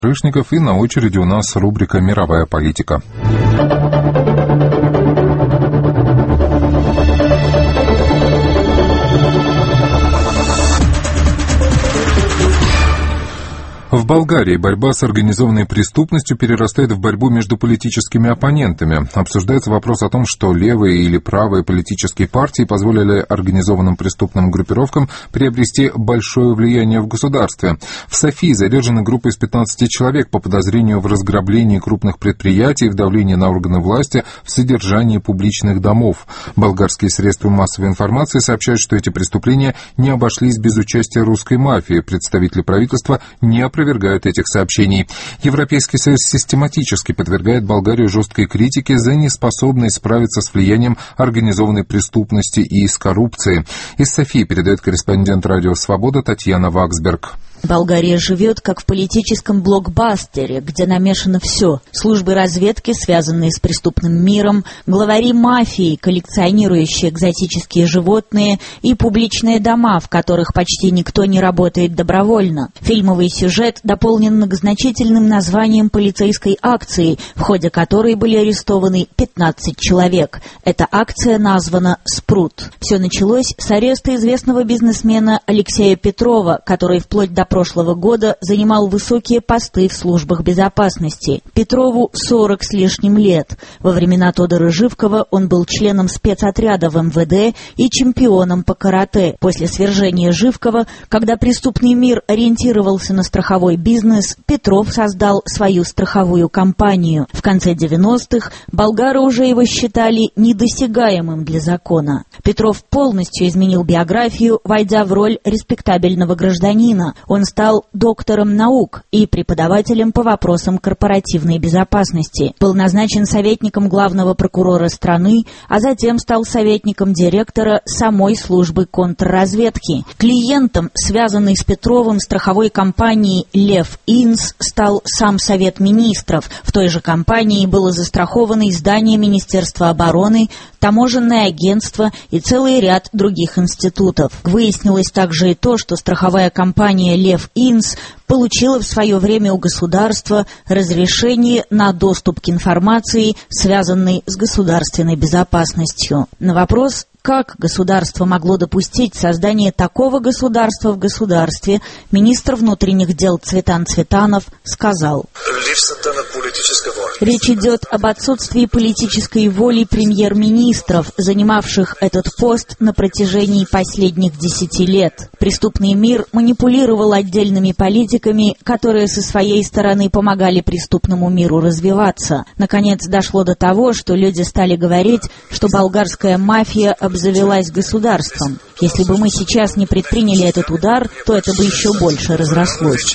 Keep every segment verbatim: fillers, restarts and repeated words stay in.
Рышников, и на очереди у нас рубрика «Мировая политика». В Болгарии борьба с организованной преступностью перерастает в борьбу между политическими оппонентами. Обсуждается вопрос о том, что левые или правые политические партии позволили организованным преступным группировкам приобрести большое влияние в государстве. В Софии задержана группа из пятнадцати человек по подозрению в разграблении крупных предприятий, в давлении на органы власти, в содержании публичных домов. Болгарские средства массовой информации сообщают, что эти преступления не обошлись без участия русской мафии. Представители правительства не опровергают опровергают этих сообщений. Европейский Союз систематически подвергает Болгарию жесткой критике за неспособность справиться с влиянием организованной преступности и с коррупцией. Из Софии передает корреспондент радио «Свобода» Татьяна Ваксберг. Болгария живет как в политическом блокбастере, где намешано все. Службы разведки, связанные с преступным миром, главари мафии, коллекционирующие экзотические животные, и публичные дома, в которых почти никто не работает добровольно. Фильмовый сюжет дополнен многозначительным названием полицейской акции, в ходе которой были арестованы пятнадцать человек. Эта акция названа «Спрут». Все началось с ареста известного бизнесмена Алексея Петрова, который вплоть до прошлого года занимал высокие посты в службах безопасности. Петрову сорок с лишним лет. Во времена Тодора Живкова он был членом спецотряда в эм вэ дэ и чемпионом по карате. После свержения Живкова, когда преступный мир ориентировался на страховой бизнес, Петров создал свою страховую компанию. В конце девяностых болгары уже его считали недосягаемым для закона. Петров полностью изменил биографию, войдя в роль респектабельного гражданина. Он стал доктором наук и преподавателем по вопросам корпоративной безопасности. Был назначен советником главного прокурора страны, а затем стал советником директора самой службы контрразведки. Клиентом, связанной с Петровым страховой компании «Лев Инс», стал сам Совет министров. В той же компании было застраховано и здание Министерства обороны, таможенное агентство и целый ряд других институтов. Выяснилось также и то, что страховая компания «Лев Инс» получила в свое время у государства разрешение на доступ к информации, связанной с государственной безопасностью. На вопрос, как государство могло допустить создание такого государства в государстве, министр внутренних дел Цветан Цветанов сказал: «Речь идет об отсутствии политической воли премьер-министров, занимавших этот пост на протяжении последних десяти лет. Преступный мир манипулировал отдельными политиками, которые со своей стороны помогали преступному миру развиваться. Наконец дошло до того, что люди стали говорить, что болгарская мафия обзавелась государством. Если бы мы сейчас не предприняли этот удар, то это бы еще больше разрослось».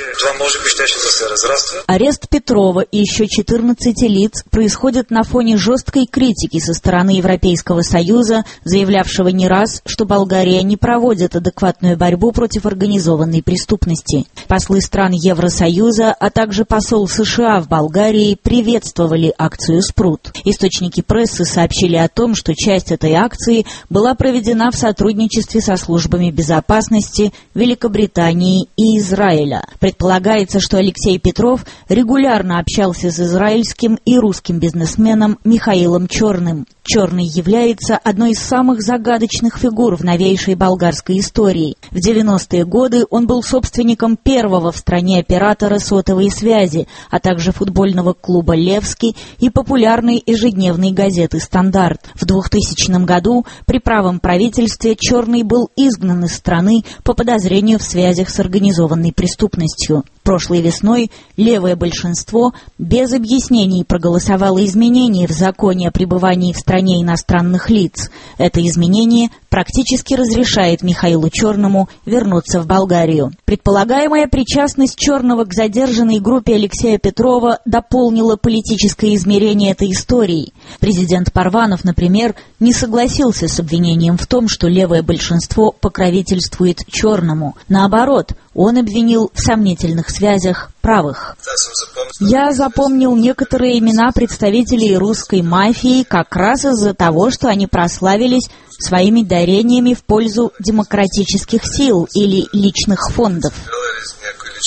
Арест Петрова и еще четырнадцати лиц происходит на фоне жесткой критики со стороны Европейского Союза, заявлявшего не раз, что Болгария не проводит адекватную борьбу против организованной преступности. Послы стран Евросоюза, а также посол США в Болгарии приветствовали акцию «Спрут». Источники прессы сообщили о том, что часть этой акции была проведена в сотрудничестве со службами безопасности Великобритании и Израиля. Предполагается, что Алексей Петров регулярно общался с израильским и русским бизнесменом Михаилом Черным. Черный является одной из самых загадочных фигур в новейшей болгарской истории. В девяностые годы он был собственником первого в стране оператора сотовой связи, а также футбольного клуба «Левский» и популярной ежедневной газеты «Стандарт». В двухтысячном году при правом правительстве Черный был изгнан из страны по подозрению в связях с организованной преступностью. Прошлой весной левое большинство без объяснений проголосовало изменения в законе о пребывании в стране иностранных лиц. Это изменение практически разрешает Михаилу Черному вернуться в Болгарию. Предполагаемая причастность Черного к задержанной группе Алексея Петрова дополнила политическое измерение этой истории. Президент Парванов, например, не согласился с обвинением в том, что левое большинство покровительствует Черному. Наоборот, он обвинил в сомнительных связях правых. Я запомнил некоторые имена представителей русской мафии как раз из-за того, что они прославились своими дарениями в пользу демократических сил или личных фондов.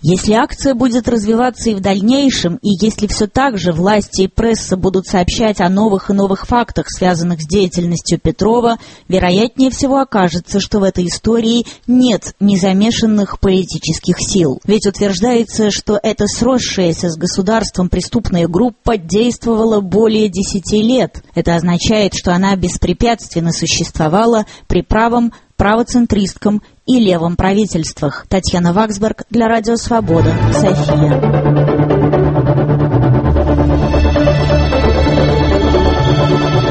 Если акция будет развиваться и в дальнейшем, и если все так же власти и пресса будут сообщать о новых и новых фактах, связанных с деятельностью Петрова, вероятнее всего окажется, что в этой истории нет незамешанных политических сил. Ведь утверждается, что эта сросшаяся с государством преступная группа действовала более десяти лет. Это означает, что она беспрепятственно существовала при правом, правоцентристском и левом правительствах. Татьяна Ваксберг для Радио Свобода, София.